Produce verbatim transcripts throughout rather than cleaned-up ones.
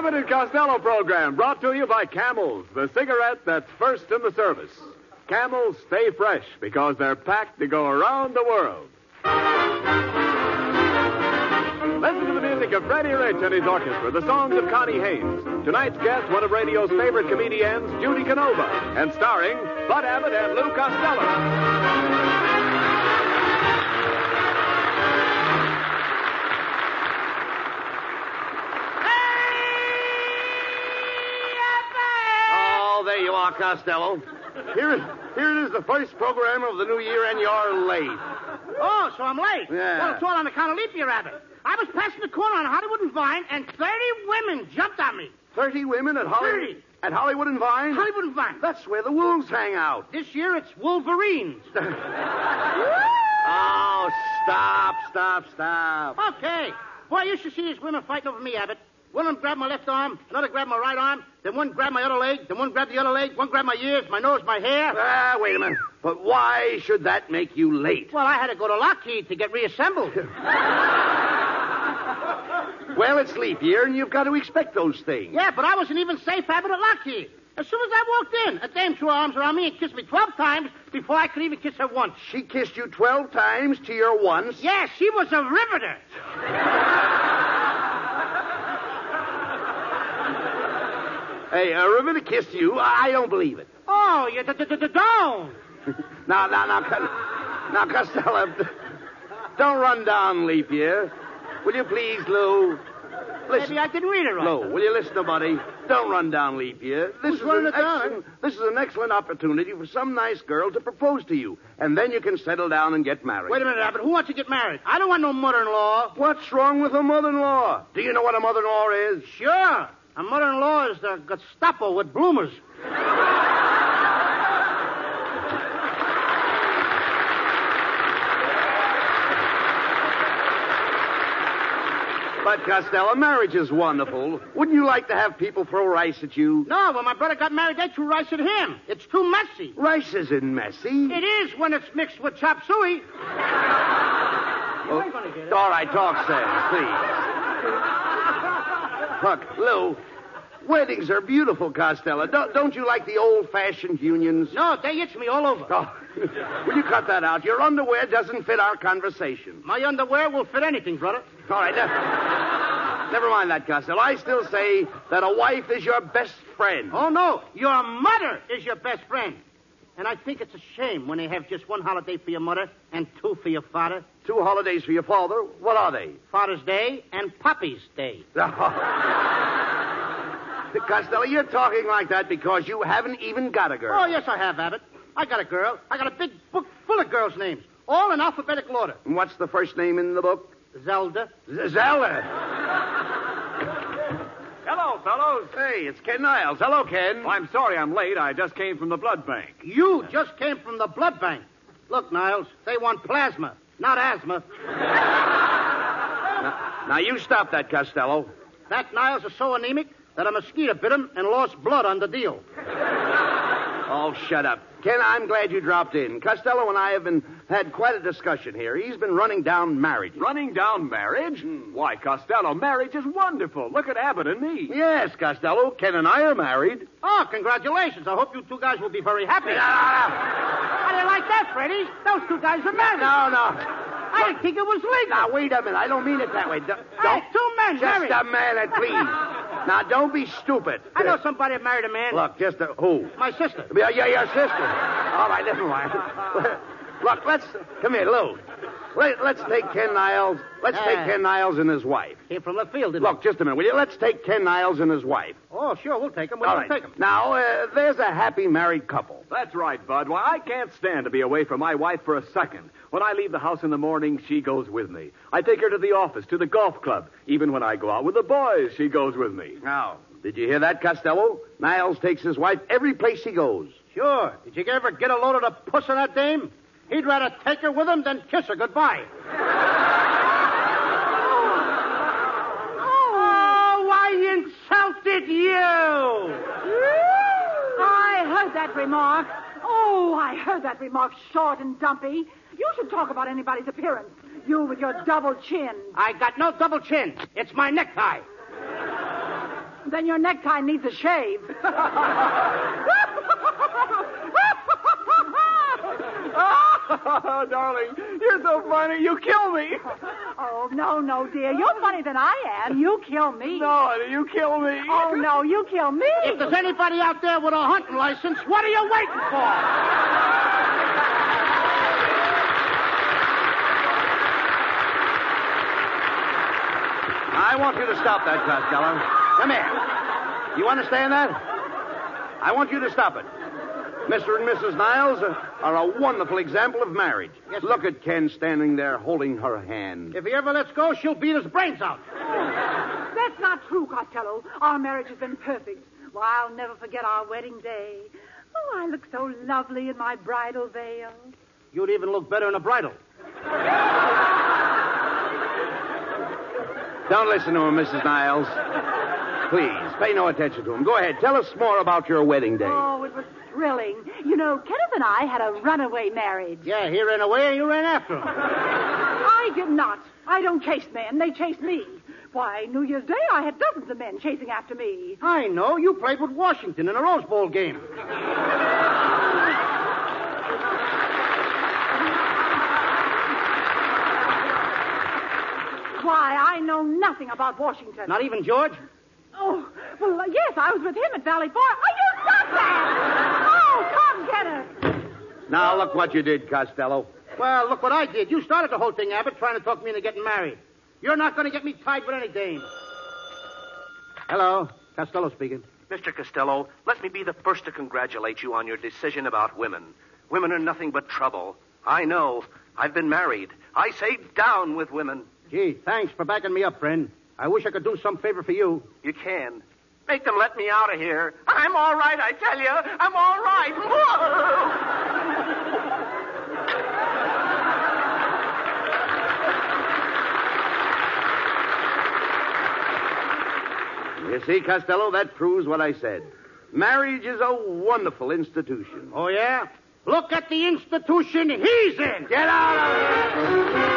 Abbott and Costello program brought to you by Camels, the cigarette that's first in the service. Camels stay fresh because they're packed to go around the world. Listen to the music of Freddie Rich and his orchestra, the songs of Connie Haynes. Tonight's guest, one of radio's favorite comedians, Judy Canova, and starring Bud Abbott and Lou Costello. There you are, Costello. Here, here it is, the first program of the new year, and you're late. Oh, so I'm late? Yeah. Well, it's all on account of leap year, Abbott. I was passing the corner on Hollywood and Vine, and thirty women jumped on me. Thirty women at Hollywood? thirty. At Hollywood and Vine? Hollywood and Vine. That's where the wolves hang out. This year, it's Wolverines. Oh, stop, stop, stop. Okay. Boy, you should see these women fighting over me, Abbott. One of them grabbed my left arm, another grabbed my right arm, then one grabbed my other leg, then one grabbed the other leg, one grabbed my ears, my nose, my hair. Ah, wait a minute. But why should that make you late? Well, I had to go to Lockheed to get reassembled. Well, it's leap year, and you've got to expect those things. Yeah, but I wasn't even safe, Abbott, at Lockheed. As soon as I walked in, a dame threw her arms around me and kissed me twelve times before I could even kiss her once. She kissed you twelve times to your once? Yeah, she was a riveter. Hey, a riveter kissed you? I don't believe it. Oh, you d- d- d- don't. Now, now, now, now, Costello, don't run down leap year. Will you please, Lou? Listen. Maybe I didn't read it right. Lou, will you listen to buddy? Don't run down leap year. This Who's is running an it down? excellent, This is an excellent opportunity for some nice girl to propose to you, and then you can settle down and get married. Wait a minute, Abbott. Who wants to get married? I don't want no mother-in-law. What's wrong with a mother-in-law? Do you know what a mother-in-law is? Sure. A mother-in-law is the Gestapo with bloomers. But, Costello, marriage is wonderful. Wouldn't you like to have people throw rice at you? No, when my brother got married, they threw rice at him. It's too messy. Rice isn't messy. It is when it's mixed with chop suey. Oh, ain't gonna get it. all right, talk sense, please. Look, Lou, weddings are beautiful, Costello. Don't, don't you like the old-fashioned unions? No, they itch me all over. Oh, will you cut that out? Your underwear doesn't fit our conversation. My underwear will fit anything, brother. All right, never, never mind that, Costello. I still say that a wife is your best friend. Oh, no. Your mother is your best friend. And I think it's a shame when they have just one holiday for your mother and two for your father. Two holidays for your father? What are they? Father's Day and Poppy's Day. Costello, you're talking like that because you haven't even got a girl. Oh, yes, I have, Abbott. I got a girl. I got a big book full of girls' names, all in alphabetical order. And what's the first name in the book? Zelda. Z- Zelda. Hello, fellows. Hey, it's Ken Niles. Hello, Ken. Well, I'm sorry I'm late. I just came from the blood bank. You just came from the blood bank. Look, Niles, they want plasma, not asthma. Now, now, you stop that, Costello. That Niles is so anemic that a mosquito bit him and lost blood on the deal. Oh, shut up. Ken, I'm glad you dropped in. Costello and I have been had quite a discussion here. He's been running down marriage. Running down marriage? Hmm. Why, Costello, marriage is wonderful. Look at Abbott and me. Yes, Costello. Ken and I are married. Oh, congratulations. I hope you two guys will be very happy. No, no, How do you like that, Freddie? Those two guys are married. no. No, I didn't think it was legal. Now, wait a minute. I don't mean it that way. Don't, Hey, two men just married. a minute, please. Now, don't be stupid. I know somebody that married a man. Look, just a, who? My sister. Yeah, yeah, your sister. All right, never mind. Look, let's come here, Lou. Let, let's take Ken Niles. Let's Ah. take Ken Niles and his wife. Came from left field, didn't Look, just a minute, will you? Let's take Ken Niles and his wife. he? Oh, sure, we'll take him. We'll All right. take him. Now, uh, there's a happy married couple. That's right, Bud. Why, I can't stand to be away from my wife for a second. When I leave the house in the morning, she goes with me. I take her to the office, to the golf club. Even when I go out with the boys, she goes with me. Now, did you hear that, Costello? Niles takes his wife every place he goes. Sure. Did you ever get a load of the puss of that dame? He'd rather take her with him than kiss her goodbye. Oh, I insulted you! I heard that remark. Oh, I heard that remark, short and dumpy. You should talk about anybody's appearance. You with your double chin. I got no double chin. It's my necktie. Then your necktie needs a shave. Oh, darling, you're so funny. You kill me. Oh, no, no, dear. You're funnier than I am. You kill me. No, honey, you kill me. Oh, no, you kill me. If there's anybody out there with a hunting license, what are you waiting for? I want you to stop that, Costello. Come here. You understand that? I want you to stop it. Mister and Missus Niles are a wonderful example of marriage. Yes, Look at Ken standing there holding her hand. If he ever lets go, she'll beat his brains out. That's not true, Costello. Our marriage has been perfect. Why, I'll never forget our wedding day. Oh, I look so lovely in my bridal veil. You'd even look better in a bridal. Don't listen to him, Missus Niles. Please, pay no attention to him. Go ahead. Tell us more about your wedding day. Oh, it was thrilling. You know, Kenneth and I had a runaway marriage. Yeah, he ran away and you ran after him. I did not. I don't chase men. They chase me. Why, New Year's Day, I had dozens of men chasing after me. I know. You played with Washington in a Rose Bowl game. Why, I know nothing about Washington. Not even George? Oh, well, uh, yes, I was with him at Valley Forge. Oh, you stop that! Oh, come, Kenneth. Now, look what you did, Costello. Well, look what I did. You started the whole thing, Abbott, trying to talk me into getting married. You're not going to get me tied with any dame. Hello, Costello speaking. Mister Costello, let me be the first to congratulate you on your decision about women. Women are nothing but trouble. I know. I've been married. I say down with women. Gee, thanks for backing me up, friend. I wish I could do some favor for you. You can. Make them let me out of here. I'm all right, I tell you. I'm all right. You see, Costello, that proves what I said. Marriage is a wonderful institution. Oh, yeah? Look at the institution he's in. Get out of here!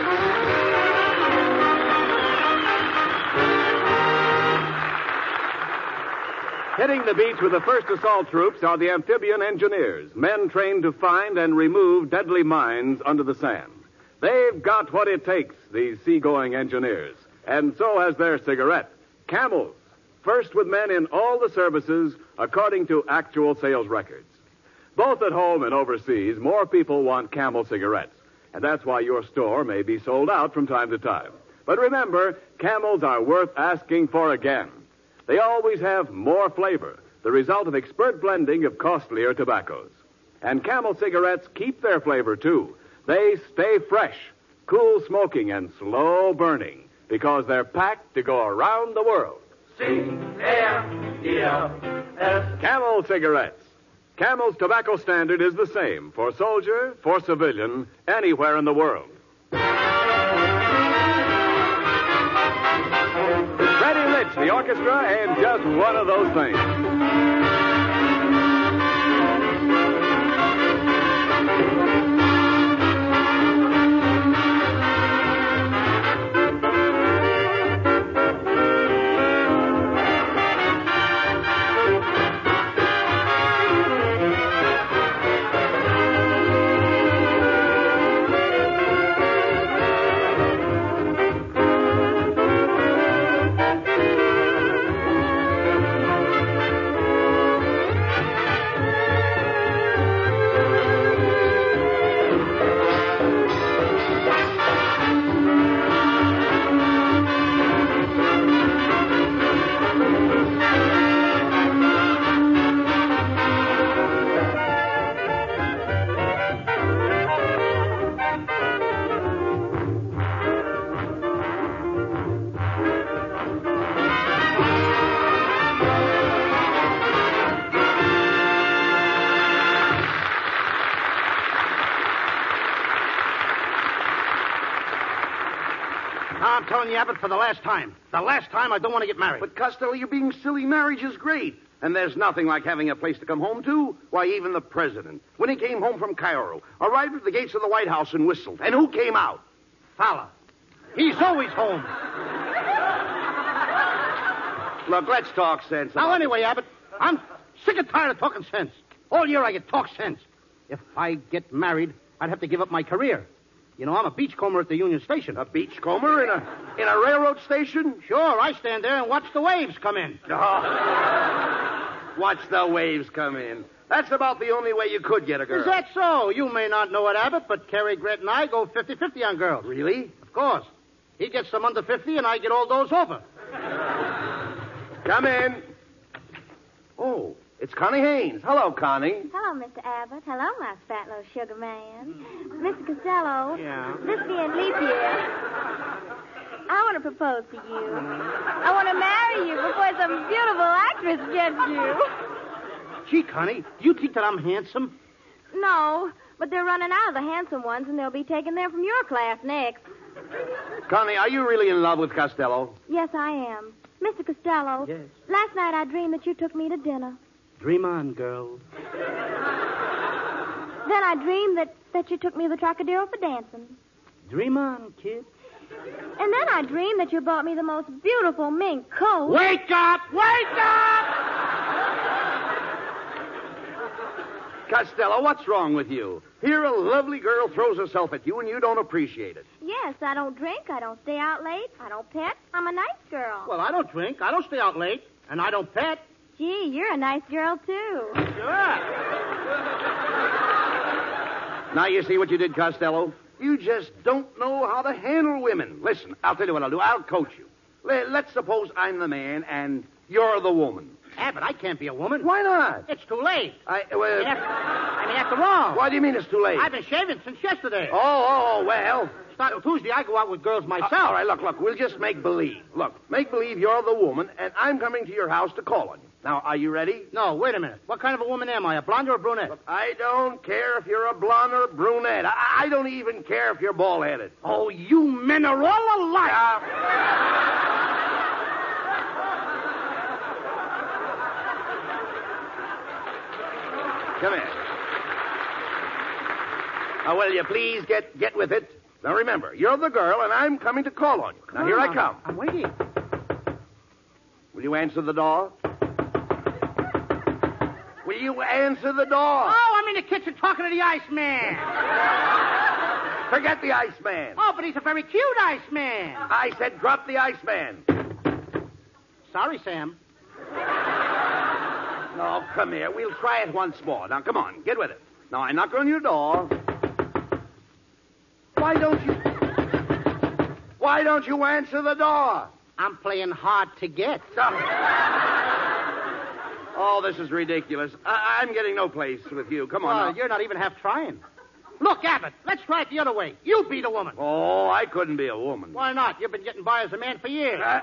Hitting the beach with the first assault troops are the amphibian engineers, men trained to find and remove deadly mines under the sand. They've got what it takes, these seagoing engineers, and so has their cigarette, Camels, first with men in all the services according to actual sales records. Both at home and overseas, more people want Camel cigarettes, and that's why your store may be sold out from time to time. But remember, Camels are worth asking for again. They always have more flavor, the result of expert blending of costlier tobaccos. And Camel cigarettes keep their flavor, too. They stay fresh, cool smoking, and slow burning, because they're packed to go around the world. C M E L S. Camel cigarettes. Camel's tobacco standard is the same for soldier, for civilian, anywhere in the world. Freddie Litch, the orchestra, and just one of those things. I'm telling you, Abbott, for the last time. The last time I don't want to get married. But, Costello, you're being silly. Marriage is great. And there's nothing like having a place to come home to. Why, even the president, when he came home from Cairo, arrived at the gates of the White House and whistled. And who came out? Fowler. He's always home. Look, let's talk sense. Now, about anyway, Abbott, I'm sick and tired of talking sense. All year I get talk sense. If I get married, I'd have to give up my career. You know, I'm a beachcomber at the Union Station. A beachcomber in a in a railroad station? Sure, I stand there and watch the waves come in. Oh. Watch the waves come in. That's about the only way you could get a girl. Is that so? You may not know it, Abbott, but Cary Grant and I go fifty-fifty on girls. Really? Of course. He gets some under fifty, and I get all those over. Come in. Oh, it's Connie Haynes. Hello, Connie. Hello, Mister Abbott. Hello, my fat little sugar man. Mister Costello. Yeah? This being leap year, I want to propose to you. I want to marry you before some beautiful actress gets you. Gee, Connie, do you think that I'm handsome? No, but they're running out of the handsome ones, and they'll be taking them from your class next. Connie, are you really in love with Costello? Yes, I am. Mister Costello. Yes. Last night I dreamed that you took me to dinner. Dream on, girl. Then I dreamed that, that you took me to the Trocadero for dancing. Dream on, kid. And then I dreamed that you bought me the most beautiful mink coat. Wake up! Wake up! Costello, what's wrong with you? Here a lovely girl throws herself at you and you don't appreciate it. Yes, I don't drink. I don't stay out late. I don't pet. I'm a nice girl. Well, I don't drink. I don't stay out late. And I don't pet. Gee, you're a nice girl, too. Sure. Now you see what you did, Costello? You just don't know how to handle women. Listen, I'll tell you what I'll do. I'll coach you. Le- Let's suppose I'm the man and you're the woman. Abbott, I can't be a woman. Why not? It's too late. I, I well, mean, after, I mean, after all. why do you mean it's too late? I've been shaving since yesterday. Oh, oh, oh, well. Starting Tuesday, I go out with girls myself. Uh, all right, look, look, we'll just make believe. Look, make believe you're the woman, and I'm coming to your house to call on you. Now, are you ready? No, wait a minute. What kind of a woman am I, a blonde or a brunette? Look, I don't care if you're a blonde or a brunette. I, I don't even care if you're bald-headed. Oh, you men are all alike. Uh, Come here. Now, will you please get get with it? Now, remember, you're the girl, and I'm coming to call on you. Now, here I come. I'm waiting. Will you answer the door? Will you answer the door? Oh, I'm in the kitchen talking to the Iceman. Forget the Iceman. Oh, but he's a very cute Iceman. I said drop the Iceman. Sorry, Sam. No, come here. We'll try it once more. Now, come on. Get with it. Now, I knock on your door. Why don't you... Why don't you answer the door? I'm playing hard to get. Oh, this is ridiculous. I- I'm getting no place with you. Come on Well, now. you're not even half trying. Look, Abbott, let's try it the other way. You be the woman. Oh, I couldn't be a woman. Why not? You've been getting by as a man for years. Uh,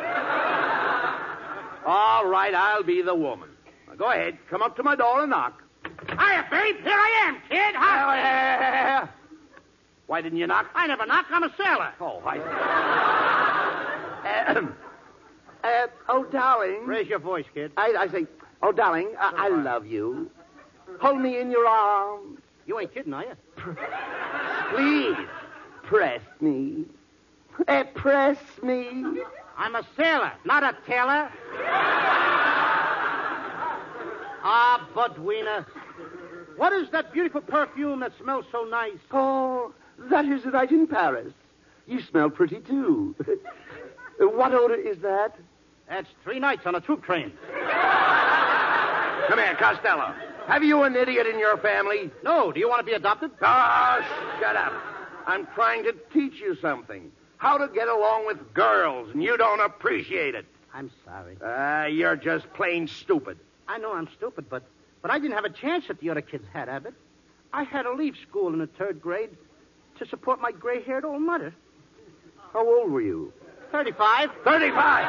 all right, I'll be the woman. Now, go ahead. Come up to my door and knock. Hiya, babe. Here I am, kid. Hi. Why didn't you knock? I never knock. I'm a sailor. Oh, I... uh, uh, oh, darling. Raise your voice, kid. I, I say, oh, darling, I, I love you. Hold me in your arms. You ain't kidding, are you? Please, press me. Uh, press me. I'm a sailor, not a tailor. Ah, Budwina. What is that beautiful perfume that smells so nice? Oh, that is right in Paris. You smell pretty, too. What odor is that? That's three nights on a troop train. Come here, Costello. Have you an idiot in your family? No, do you want to be adopted? Oh, shut up. I'm trying to teach you something. How to get along with girls, and you don't appreciate it. I'm sorry. Ah, uh, you're just plain stupid. I know I'm stupid, but, but I didn't have a chance that the other kids had, Abbott. I had to leave school in the third grade to support my gray-haired old mother. How old were you? Thirty-five. Thirty-five!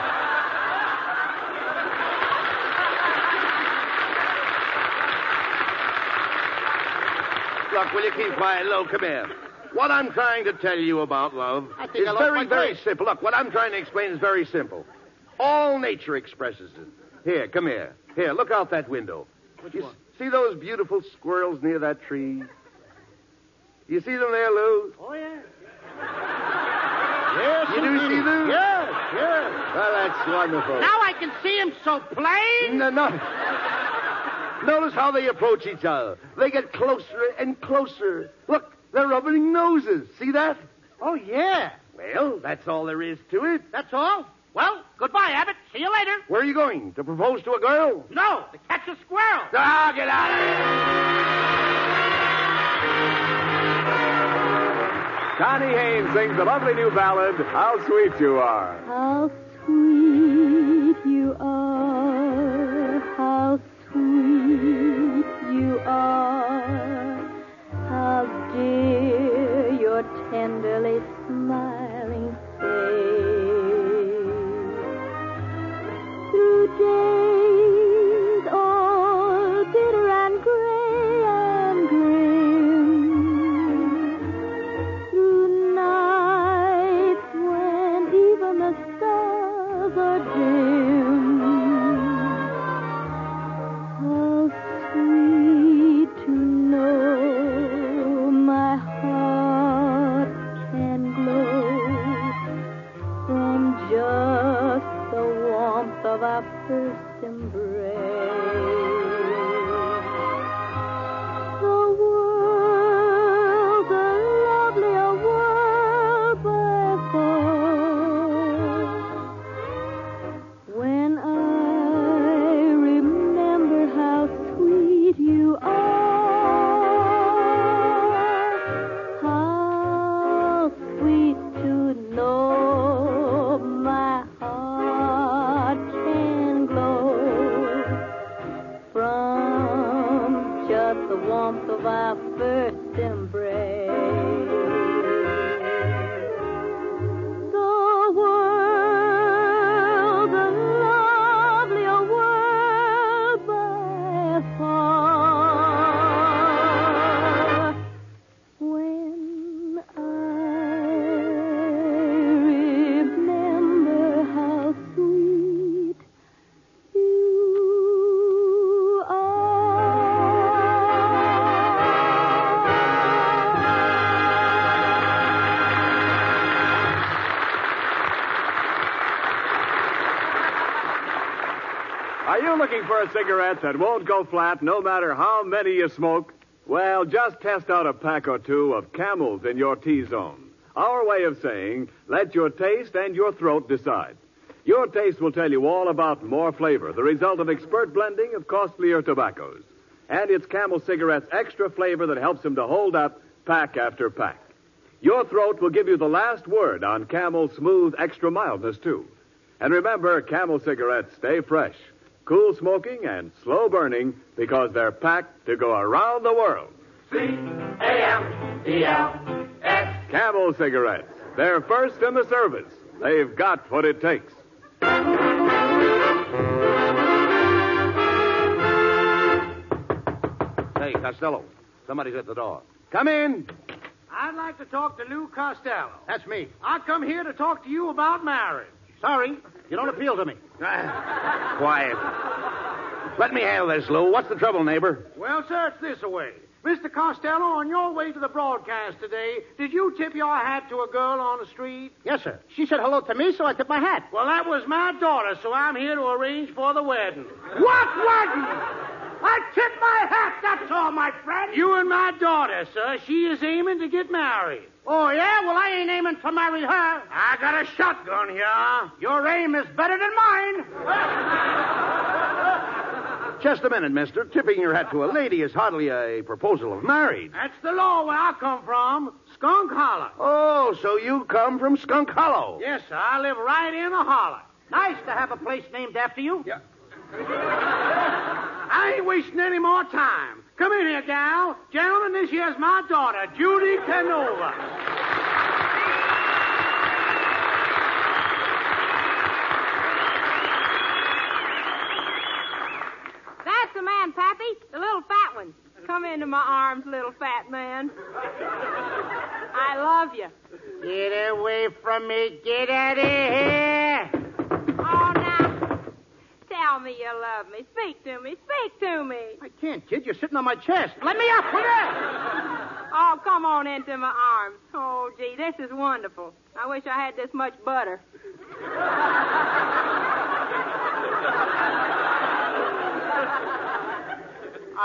Look, will you keep quiet? Look, come here. What I'm trying to tell you about love I think is I lost very, my very place. simple. Look, what I'm trying to explain is very simple. All nature expresses it. Here, come here. Here, look out that window. Which you one? s- see those beautiful squirrels near that tree? You see them there, Lou? Oh, yeah. Yes, You do indeed. see them? Yes, yes. Well, that's wonderful. Now I can see him so plain. No, no. Notice how they approach each other. They get closer and closer. Look, they're rubbing noses. See that? Oh, yeah. Well, that's all there is to it. That's all? Well, goodbye, Abbott. See you later. Where are you going? To propose to a girl? No, to catch a squirrel. Ah, get out of here. Connie Haynes sings the lovely new ballad, How Sweet You Are. How sweet you are, how sweet you are, how dear your tenderly smiling face. Through days all bitter and gray and grim, through nights when even the stars are dim, how sweet to know my heart can glow from just the warmth of our first embrace. The world's a lovelier world by far when I remember how sweet you are, how sweet to know my heart can glow from just the warmth of our first embrace. The world's a lovelier world by far when I remember how sweet you Are you looking for a cigarette that won't go flat no matter how many you smoke? Well, just test out a pack or two of Camels in your T-zone. Our way of saying, let your taste and your throat decide. Your taste will tell you all about more flavor, the result of expert blending of costlier tobaccos. And it's Camel cigarettes' extra flavor that helps them to hold up pack after pack. Your throat will give you the last word on Camel's smooth extra mildness, too. And remember, Camel cigarettes stay fresh, cool smoking, and slow burning because they're packed to go around the world. C A M E L S. Camel cigarettes. They're first in the service. They've got what it takes. Hey, Costello, somebody's at the door. Come in. I'd like to talk to Lou Costello. That's me. I come here to talk to you about marriage. Sorry, you don't appeal to me. Quiet. Let me handle this, Lou. What's the trouble, neighbor? Well, sir, it's this away. Mister Costello, on your way to the broadcast today, did you tip your hat to a girl on the street? Yes, sir. She said hello to me, so I tipped my hat. Well, that was my daughter, so I'm here to arrange for the wedding. What wedding? I tipped my hat, that's all, my friend. You and my daughter, sir. She is aiming to get married. Oh, yeah? Well, I ain't aiming to marry her. I got a shotgun here. Your aim is better than mine. Just a minute, mister. Tipping your hat to a lady is hardly a proposal of marriage. That's the law where I come from, Skunk Hollow. Oh, so you come from Skunk Hollow. Yes, sir. I live right in the holler. Nice to have a place named after you. Yeah. I ain't wasting any more time. Come in here, gal. Gentlemen, this here's my daughter, Judy Canova. That's the man, Pappy. The little fat one. Come into my arms, little fat man. I love you. Get away from me. Get out of here. Oh, now, tell me you love me. Speak to me. Speak to me. I can't, kid. You're sitting on my chest. Let me up, will you? Oh, come on into my arms. Oh, gee, this is wonderful. I wish I had this much butter.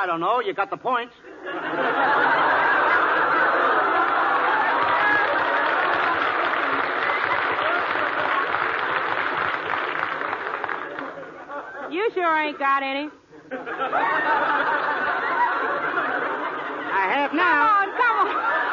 I don't know. You got the points. You sure ain't got any. I have now. Come on, come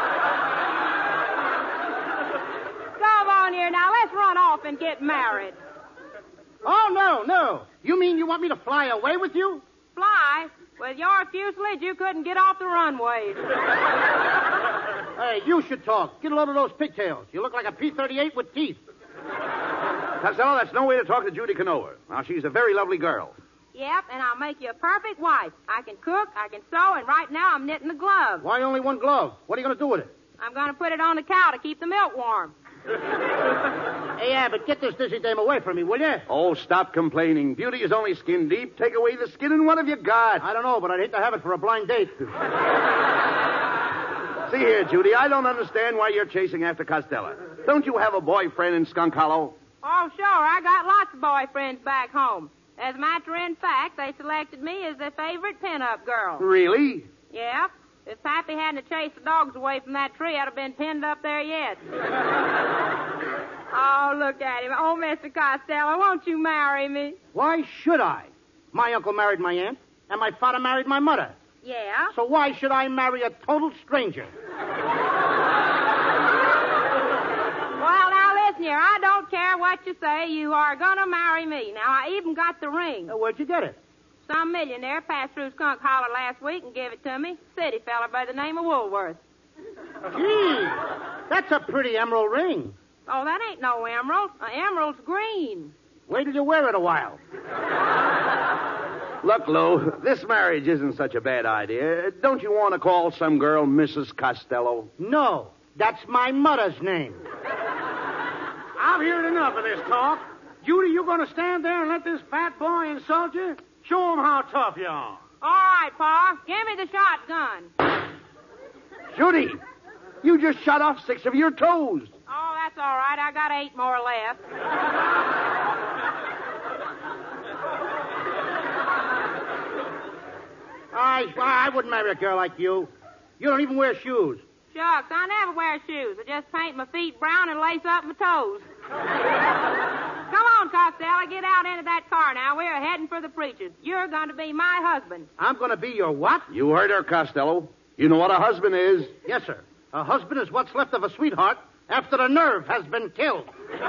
on. Come on here now. Let's run off and get married. Oh, no, no. You mean you want me to fly away with you? Fly? With your fuselage, you couldn't get off the runways. Hey, you should talk. Get a load of those pigtails. You look like a P thirty-eight with teeth. Costello, that's no way to talk to Judy Canova. Now, she's a very lovely girl. Yep, and I'll make you a perfect wife. I can cook, I can sew, and right now I'm knitting a glove. Why only one glove? What are you going to do with it? I'm going to put it on the cow to keep the milk warm. Hey, Abbott, get this dizzy dame away from me, will you? Oh, stop complaining. Beauty is only skin deep. Take away the skin, and what have you got? I don't know, but I'd hate to have it for a blind date. See here, Judy, I don't understand why you're chasing after Costello. Don't you have a boyfriend in Skunk Hollow? Oh, sure. I got lots of boyfriends back home. As a matter of fact, they selected me as their favorite pin-up girl. Really? Yep. If Pappy hadn't chased the dogs away from that tree, I'd have been pinned up there yet. Oh, look at him. Oh, Mister Costello, won't you marry me? Why should I? My uncle married my aunt, and my father married my mother. Yeah? So why should I marry a total stranger? Well, now, listen here. I don't care what you say. You are going to marry me. Now, I even got the ring. Uh, where'd you get it? Some millionaire passed through Skunk Hollow last week and gave it to me. City fella by the name of Woolworth. Gee, that's a pretty emerald ring. Oh, that ain't no emerald. An emerald's green. Wait till you wear it a while. Look, Lou, this marriage isn't such a bad idea. Don't you want to call some girl Missus Costello? No, that's my mother's name. I've heard enough of this talk. Judy, you going to stand there and let this fat boy insult you? Show him how tough you are. All right, Pa. Give me the shotgun. Judy, you just shot off six of your toes. Oh, that's all right. I got eight more left. I, I wouldn't marry a girl like you. You don't even wear shoes. Shucks, I never wear shoes. I just paint my feet brown and lace up my toes. Come on, Costello, get out into that car now. We're heading for the preachers. You're going to be my husband. I'm going to be your what? You heard her, Costello. You know what a husband is? Yes, sir. A husband is what's left of a sweetheart after the nerve has been killed.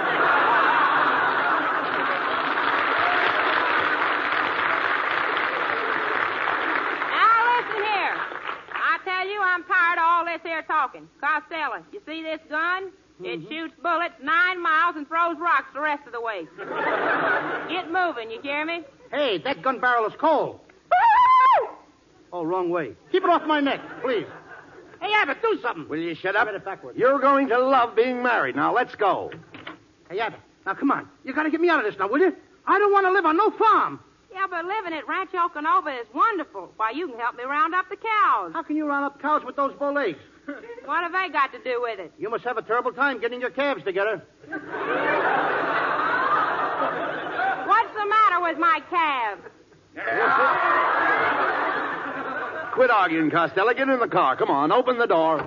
I'm tired of all this here talking. Costello, you see this gun? Mm-hmm. It shoots bullets nine miles and throws rocks the rest of the way. Get moving, you hear me? Hey, that gun barrel is cold. Oh, wrong way. Keep it off my neck, please. Hey, Abbott, do something. Will you shut up? Read it backwards. You're going to love being married. Now, let's go. Hey, Abbott, now come on. You got to get me out of this now, will you? I don't want to live on no farm. Yeah, but living at Rancho Canova is wonderful. Why, you can help me round up the cows. How can you round up cows with those bow legs? What have they got to do with it? You must have a terrible time getting your calves together. What's the matter with my calves? Quit arguing, Costello. Get in the car. Come on, open the door.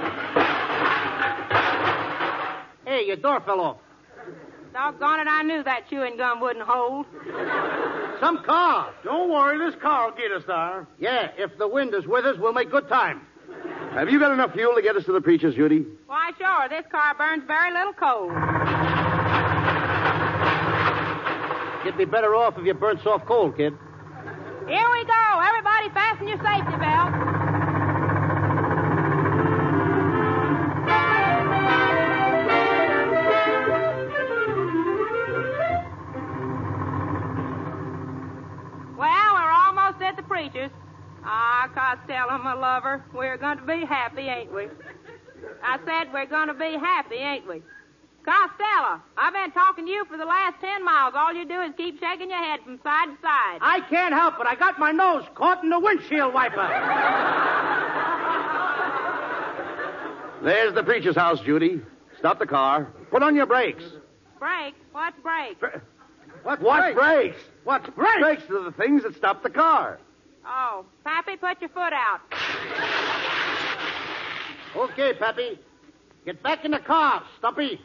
Hey, your door fell off. Doggone it, I knew that chewing gum wouldn't hold. Some car. Don't worry, this car will get us there. Yeah, if the wind is with us, we'll make good time. Have you got enough fuel to get us to the preachers, Judy? Why, sure. This car burns very little coal. You'd be better off if you burnt soft coal, kid. Here we go. Everybody fasten your safety belt. At the preachers. Ah, Costello, my lover, we're going to be happy, ain't we? I said we're going to be happy, ain't we? Costello, I've been talking to you for the last ten miles. All you do is keep shaking your head from side to side. I can't help it. I got my nose caught in the windshield wiper. There's the preacher's house, Judy. Stop the car. Put on your brakes. Brakes? What's brakes? Bra- What, what brakes? What's brakes? Brakes are the things that stop the car. Oh, Pappy, put your foot out. Okay, Pappy. Get back in the car, Stumpy.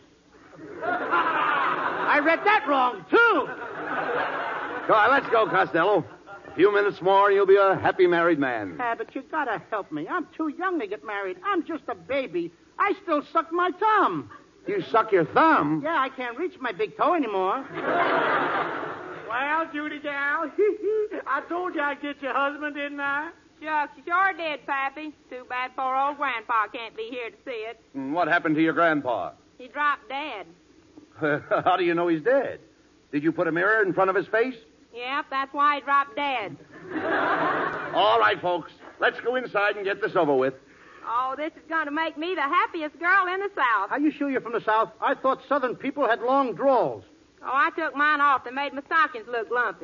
I read that wrong, too. Come on, let's go, Costello. A few minutes more, and you'll be a happy married man. Yeah, but you gotta help me. I'm too young to get married. I'm just a baby. I still suck my thumb. You suck your thumb? Yeah, I can't reach my big toe anymore. Well, Judy gal, I told you I'd get your husband, didn't I? Shucks, you sure did, Pappy. Too bad poor old Grandpa can't be here to see it. And what happened to your grandpa? He dropped dead. How do you know he's dead? Did you put a mirror in front of his face? Yep, that's why he dropped dead. All right, folks. Let's go inside and get this over with. Oh, this is going to make me the happiest girl in the South. Are you sure you're from the South? I thought Southern people had long drawls. Oh, I took mine off. They made my stockings look lumpy.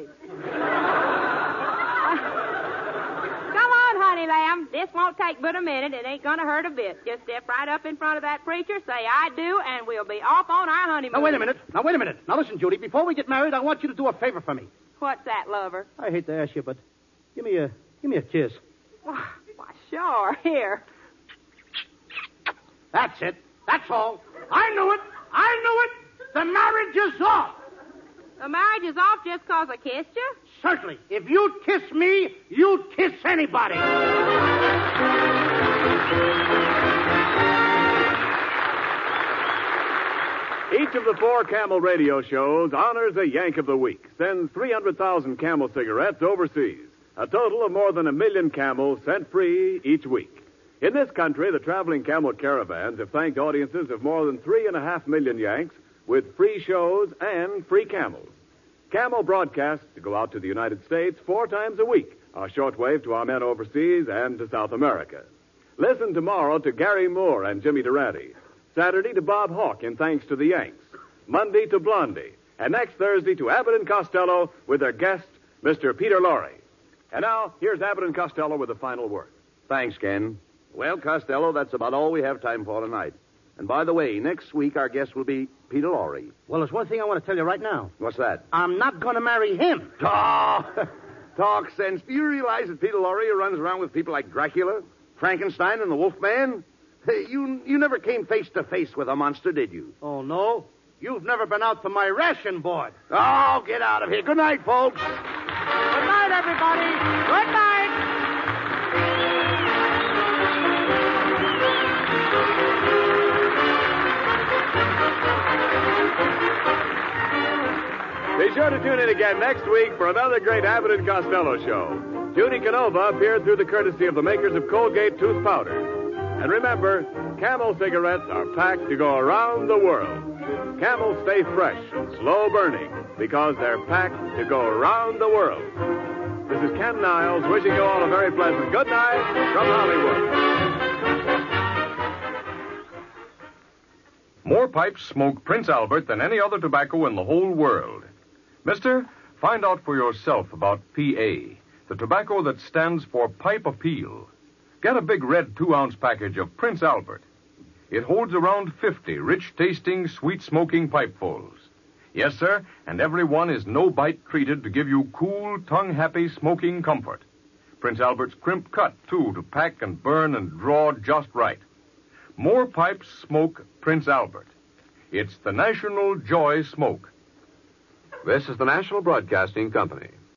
Come on, honey lamb. This won't take but a minute. It ain't going to hurt a bit. Just step right up in front of that preacher, say I do, and we'll be off on our honeymoon. Now, wait a minute. Now, wait a minute. Now, listen, Judy. Before we get married, I want you to do a favor for me. What's that, lover? I hate to ask you, but give me a give me a kiss. Why, why sure. Here. That's it. That's all. I knew it. I knew it. The marriage is off. The marriage is off just because I kissed you? Certainly. If you'd kiss me, you'd kiss anybody. Each of the four Camel radio shows honors a Yank of the Week, sends three hundred thousand Camel cigarettes overseas. A total of more than a million Camels sent free each week. In this country, the traveling Camel caravans have thanked audiences of more than three and a half million Yanks with free shows and free Camels. Camel broadcasts go out to the United States four times a week, our shortwave to our men overseas and to South America. Listen tomorrow to Gary Moore and Jimmy Durante. Saturday to Bob Hawke in Thanks to the Yanks. Monday to Blondie. And next Thursday to Abbott and Costello with their guest, Mister Peter Lorre. And now, here's Abbott and Costello with the final word. Thanks, Ken. Well, Costello, that's about all we have time for tonight. And by the way, next week our guest will be Peter Lorre. Well, there's one thing I want to tell you right now. What's that? I'm not going to marry him. Oh, talk sense. Do you realize that Peter Lorre runs around with people like Dracula, Frankenstein, and the Wolfman? Hey, you, you never came face to face with a monster, did you? Oh, no? You've never been out to my ration board. Oh, get out of here. Good night, folks. Good night, everybody. Good night. Be sure to tune in again next week for another great Abbott and Costello show. Judy Canova appeared through the courtesy of the makers of Colgate tooth powder. And remember, Camel cigarettes are packed to go around the world. Camels stay fresh and slow burning because they're packed to go around the world. This is Ken Niles wishing you all a very pleasant good night from Hollywood. More pipes smoke Prince Albert than any other tobacco in the whole world. Mister, find out for yourself about P A, the tobacco that stands for pipe appeal. Get a big red two-ounce package of Prince Albert. It holds around fifty rich-tasting, sweet-smoking pipefuls. Yes, sir, and every one is no-bite treated to give you cool, tongue-happy smoking comfort. Prince Albert's crimp cut, too, to pack and burn and draw just right. More pipes smoke Prince Albert. It's the National Joy Smoke. This is the National Broadcasting Company.